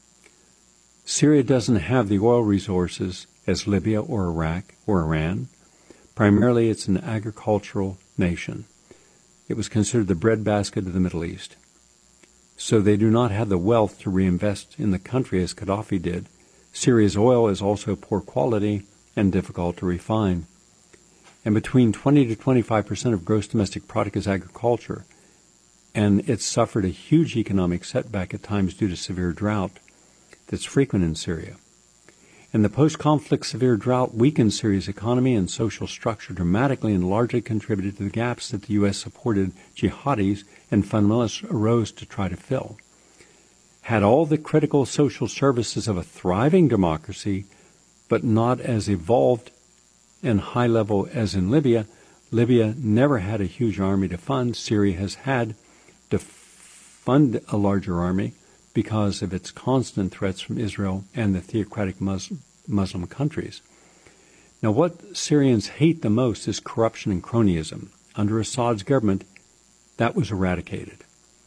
Syria doesn't have the oil resources as Libya or Iraq or Iran. Primarily, it's an agricultural nation. It was considered the breadbasket of the Middle East. So they do not have the wealth to reinvest in the country as Gaddafi did. Syria's oil is also poor quality and difficult to refine. And between twenty to twenty-five percent of gross domestic product is agriculture. And it's suffered a huge economic setback at times due to severe drought that's frequent in Syria. And the post-conflict severe drought weakened Syria's economy and social structure dramatically and largely contributed to the gaps that the U S-supported jihadis and fundamentalists arose to try to fill. Had all the critical social services of a thriving democracy, but not as evolved and high level as in Libya, Libya never had a huge army to fund. Syria has had to fund a larger army because of its constant threats from Israel and the theocratic Muslim, Muslim countries. Now, what Syrians hate the most is corruption and cronyism. Under Assad's government, that was eradicated.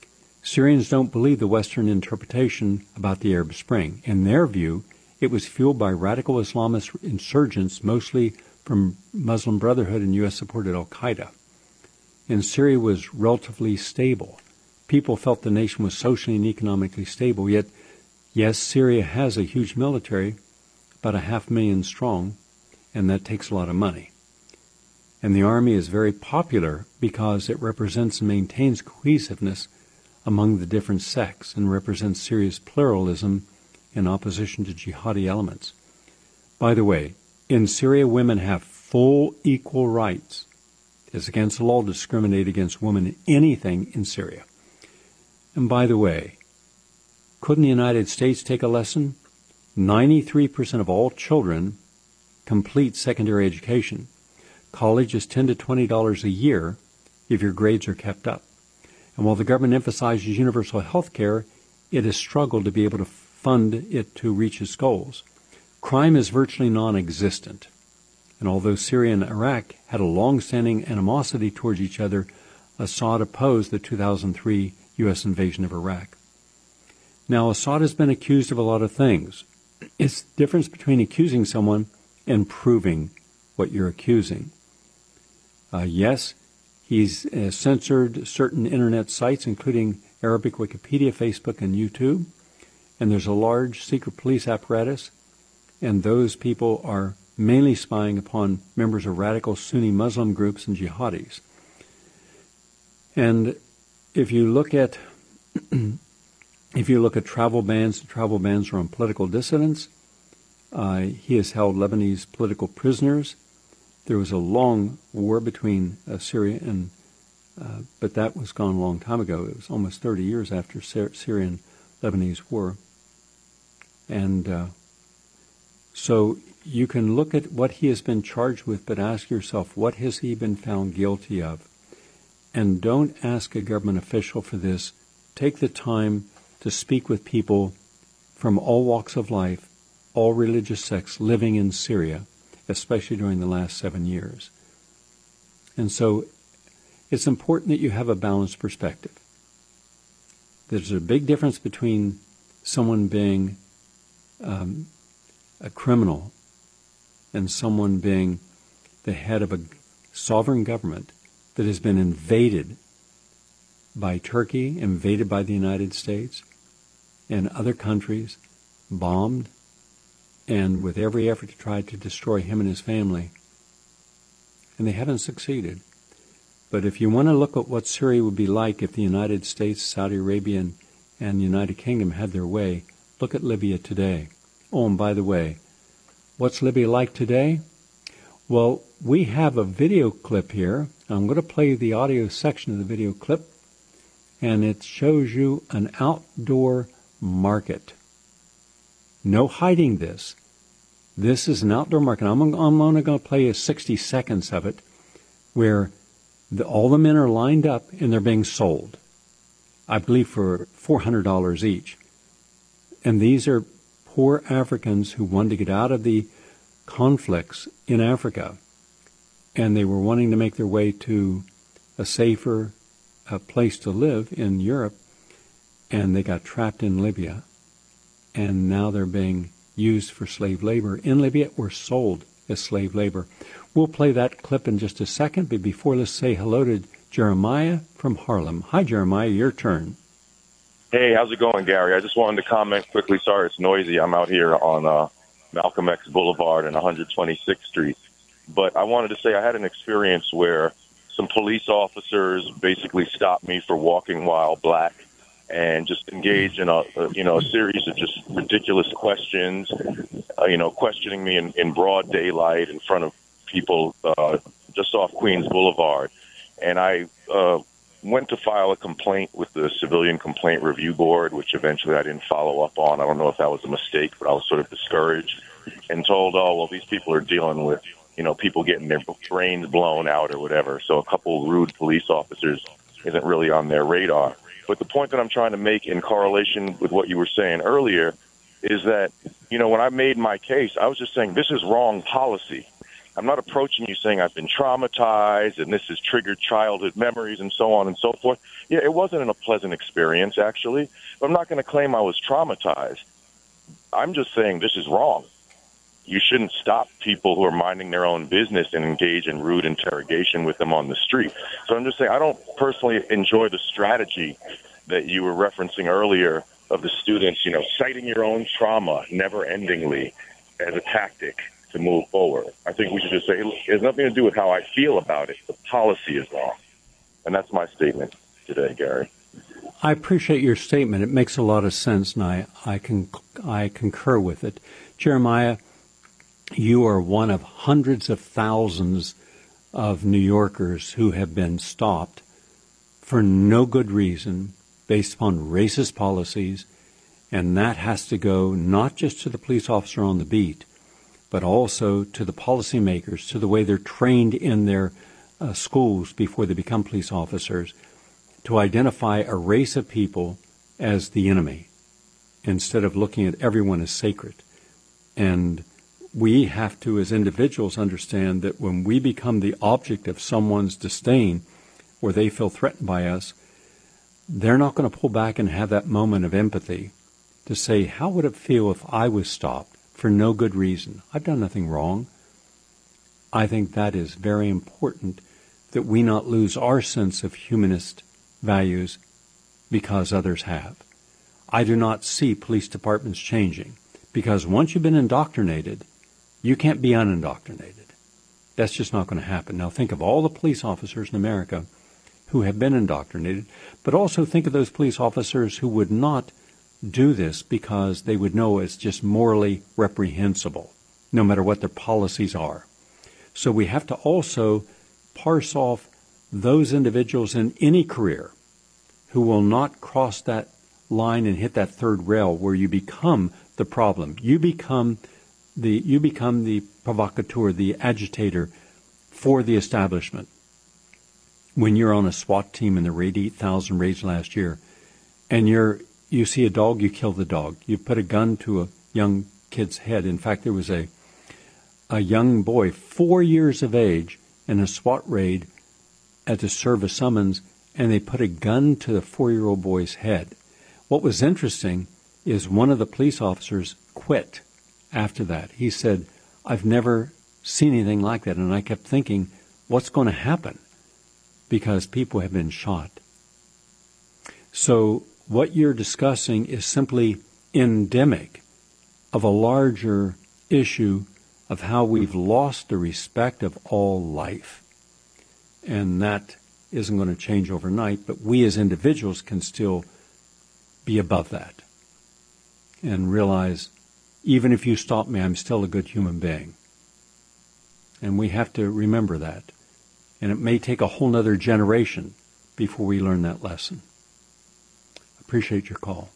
Syrians don't believe the Western interpretation about the Arab Spring. In their view, it was fueled by radical Islamist insurgents, mostly from Muslim Brotherhood and U S-supported al-Qaeda. And Syria was relatively stable. People felt the nation was socially and economically stable, yet, yes, Syria has a huge military, about a half million strong, and that takes a lot of money. And the army is very popular because it represents and maintains cohesiveness among the different sects and represents Syria's pluralism in opposition to jihadi elements. By the way, in Syria, women have full equal rights. It's against the law to discriminate against women in anything in Syria. And by the way, couldn't the United States take a lesson? ninety-three percent of all children complete secondary education. College is ten to twenty dollars a year if your grades are kept up. And while the government emphasizes universal health care, it has struggled to be able to fund it to reach its goals. Crime is virtually non-existent. And although Syria and Iraq had a long-standing animosity towards each other, Assad opposed the two thousand three U S invasion of Iraq. Now, Assad has been accused of a lot of things. It's the difference between accusing someone and proving what you're accusing. Uh, yes, he's uh, censored certain internet sites, including Arabic Wikipedia, Facebook, and YouTube. And there's a large secret police apparatus, and those people are mainly spying upon members of radical Sunni Muslim groups and jihadis. And if you look at if you look at travel bans, the travel bans are on political dissidents. Uh, he has held Lebanese political prisoners. There was a long war between uh, Syria and, uh, but that was gone a long time ago. It was almost thirty years after Sy- Syrian-Lebanese war. And uh, so you can look at what he has been charged with, but ask yourself, what has he been found guilty of? And don't ask a government official for this. Take the time to speak with people from all walks of life, all religious sects living in Syria, especially during the last seven years. And so it's important that you have a balanced perspective. There's a big difference between someone being um, a criminal and someone being the head of a sovereign government that has been invaded by Turkey, invaded by the United States and other countries, bombed, and with every effort to try to destroy him and his family. And they haven't succeeded. But if you want to look at what Syria would be like if the United States, Saudi Arabia, and, and the United Kingdom had their way, look at Libya today. Oh, and by the way, what's Libya like today? Well, we have a video clip here. I'm going to play the audio section of the video clip, and it shows you an outdoor market. No hiding this. This is an outdoor market. I'm, I'm only going to play a sixty seconds of it where the, all the men are lined up and they're being sold, I believe, for four hundred dollars each. And these are poor Africans who wanted to get out of the conflicts in Africa, and they were wanting to make their way to a safer uh, place to live in Europe, and they got trapped in Libya, and now they're being used for slave labor in Libya or sold as slave labor. We'll play that clip in just a second, but before, let's say hello to Jeremiah from Harlem. Hi, Jeremiah, your turn. Hey, how's it going, Gary? I just wanted to comment quickly. Sorry, it's noisy. I'm out here on uh, Malcolm X Boulevard and one twenty-sixth Street. But I wanted to say I had an experience where some police officers basically stopped me for walking while black and just engaged in a, a you know a series of just ridiculous questions, uh, you know, questioning me in, in broad daylight in front of people uh, just off Queens Boulevard. And I uh, went to file a complaint with the Civilian Complaint Review Board, which eventually I didn't follow up on. I don't know if that was a mistake, but I was sort of discouraged and told, oh, well, these people are dealing with, you know, people getting their brains blown out or whatever. So a couple rude police officers isn't really on their radar. But the point that I'm trying to make in correlation with what you were saying earlier is that, you know, when I made my case, I was just saying this is wrong policy. I'm not approaching you saying I've been traumatized and this has triggered childhood memories and so on and so forth. Yeah, it wasn't a pleasant experience, actually, but I'm not going to claim I was traumatized. I'm just saying this is wrong. You shouldn't stop people who are minding their own business and engage in rude interrogation with them on the street. So I'm just saying I don't personally enjoy the strategy that you were referencing earlier of the students, you know, citing your own trauma never-endingly as a tactic to move forward. I think we should just say it has nothing to do with how I feel about it. The policy is wrong. And that's my statement today, Gary. I appreciate your statement. It makes a lot of sense, and I, I, can, I concur with it. Jeremiah, you are one of hundreds of thousands of New Yorkers who have been stopped for no good reason based upon racist policies, and that has to go not just to the police officer on the beat, but also to the policymakers, to the way they're trained in their uh, schools before they become police officers, to identify a race of people as the enemy instead of looking at everyone as sacred. And we have to, as individuals, understand that when we become the object of someone's disdain or they feel threatened by us, they're not going to pull back and have that moment of empathy to say, how would it feel if I was stopped for no good reason? I've done nothing wrong. I think that is very important, that we not lose our sense of humanist values because others have. I do not see police departments changing, because once you've been indoctrinated, you can't be unindoctrinated. That's just not going to happen. Now think of all the police officers in America who have been indoctrinated, but also think of those police officers who would not do this because they would know it's just morally reprehensible, no matter what their policies are. So we have to also parse off those individuals in any career who will not cross that line and hit that third rail where you become the problem. You become the you become the provocateur, the agitator for the establishment. When you're on a SWAT team and there were eighty-eight thousand raids last year, and you're you see a dog, you kill the dog. You put a gun to a young kid's head. In fact, there was a a young boy, four years of age, in a SWAT raid at to serve a summons, and they put a gun to the four-year-old boy's head. What was interesting is one of the police officers quit after that. He said, I've never seen anything like that. And I kept thinking, what's going to happen? Because people have been shot. So what you're discussing is simply endemic of a larger issue of how we've lost the respect of all life. And that isn't going to change overnight, but we as individuals can still be above that and realize, even if you stop me, I'm still a good human being. And we have to remember that. And it may take a whole nother generation before we learn that lesson. Appreciate your call.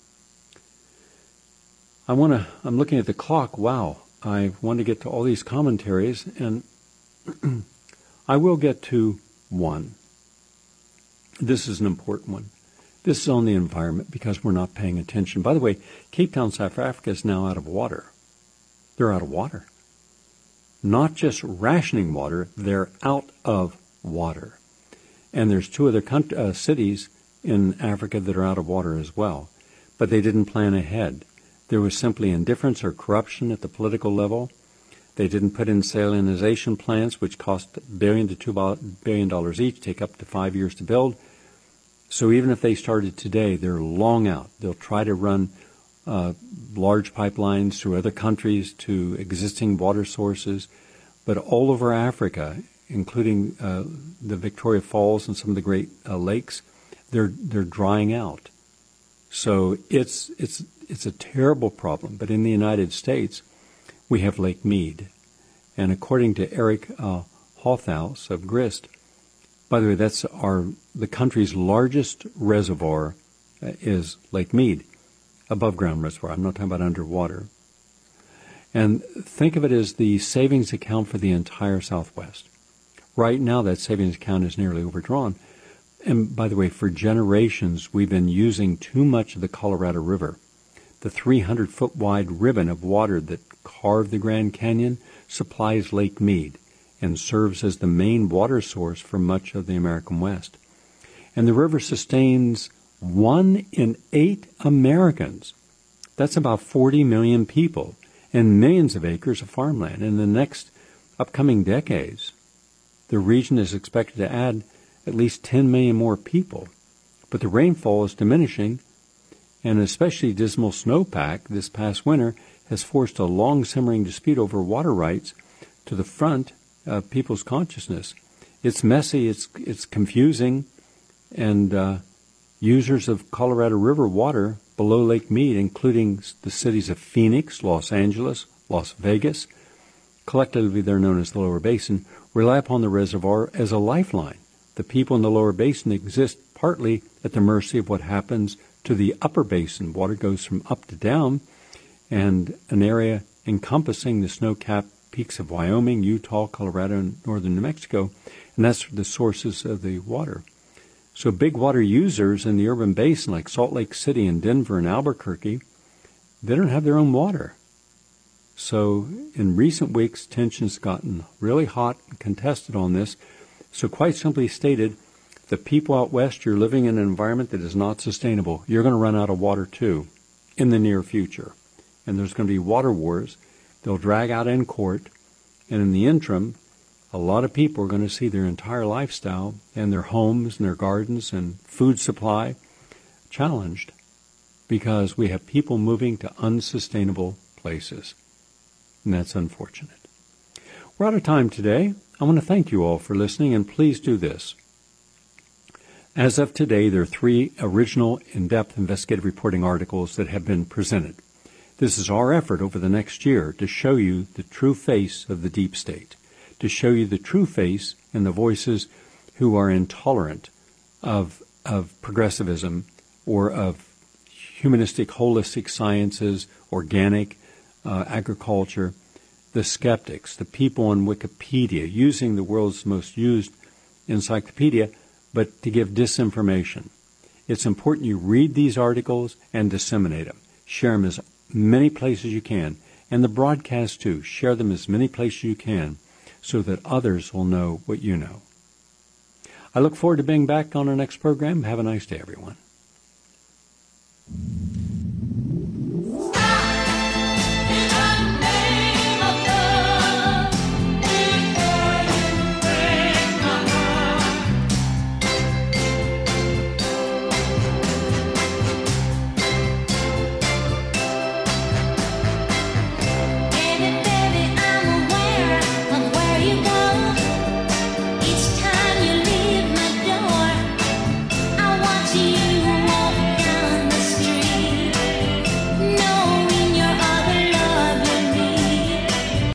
I want to, I'm looking at the clock. Wow. I want to get to all these commentaries, and I will get to one. This is an important one. This is on the environment because we're not paying attention. By the way, Cape Town, South Africa is now out of water. They're out of water. Not just rationing water, they're out of water. And there's two other country, uh, cities in Africa that are out of water as well. But they didn't plan ahead. There was simply indifference or corruption at the political level. They didn't put in salinization plants, which cost a billion to two billion dollars each, take up to five years to build. So even if they started today, they're long out. They'll try to run uh, large pipelines through other countries to existing water sources. But all over Africa, including uh, the Victoria Falls and some of the great uh, lakes, they're they're drying out. So it's it's it's a terrible problem. But in the United States, we have Lake Mead, and according to Eric uh, Hothaus of GRIST, by the way, that's our the country's largest reservoir uh, is Lake Mead, above ground reservoir. I'm not talking about underwater. And think of it as the savings account for the entire Southwest. Right now, that savings account is nearly overdrawn. And by the way, for generations, we've been using too much of the Colorado River. The three hundred foot wide ribbon of water that carved the Grand Canyon supplies Lake Mead. and serves as the main water source for much of the American West. And the river sustains one in eight Americans. That's about forty million people and millions of acres of farmland. In the next upcoming decades, the region is expected to add at least ten million more people. But the rainfall is diminishing, and especially dismal snowpack this past winter has forced a long-simmering dispute over water rights to the front of people's consciousness. It's messy, it's it's confusing, and uh, users of Colorado River water below Lake Mead, including the cities of Phoenix, Los Angeles, Las Vegas, collectively they're known as the Lower Basin, rely upon the reservoir as a lifeline. The people in the Lower Basin exist partly at the mercy of what happens to the Upper Basin. Water goes from up to down, and an area encompassing the snow-capped peaks of Wyoming, Utah, Colorado, and northern New Mexico, and that's the sources of the water. So big water users in the urban basin like Salt Lake City and Denver and Albuquerque, they don't have their own water. So in recent weeks, tensions gotten really hot and contested on this. So quite simply stated, the people out west, you're living in an environment that is not sustainable. You're going to run out of water too in the near future. And there's going to be water wars. They'll drag out in court. And in the interim, a lot of people are going to see their entire lifestyle and their homes and their gardens and food supply challenged because we have people moving to unsustainable places. And that's unfortunate. We're out of time today. I want to thank you all for listening, and please do this. As of today, there are three original in-depth investigative reporting articles that have been presented. This is our effort over the next year to show you the true face of the deep state, to show you the true face and the voices who are intolerant of, of progressivism or of humanistic, holistic sciences, organic uh, agriculture, the skeptics, the people on Wikipedia, using the world's most used encyclopedia, but to give disinformation. It's important you read these articles and disseminate them. Share them as many places you can. And the broadcast too. Share them as many places you can so that others will know what you know. I look forward to being back on our next program. Have a nice day, everyone.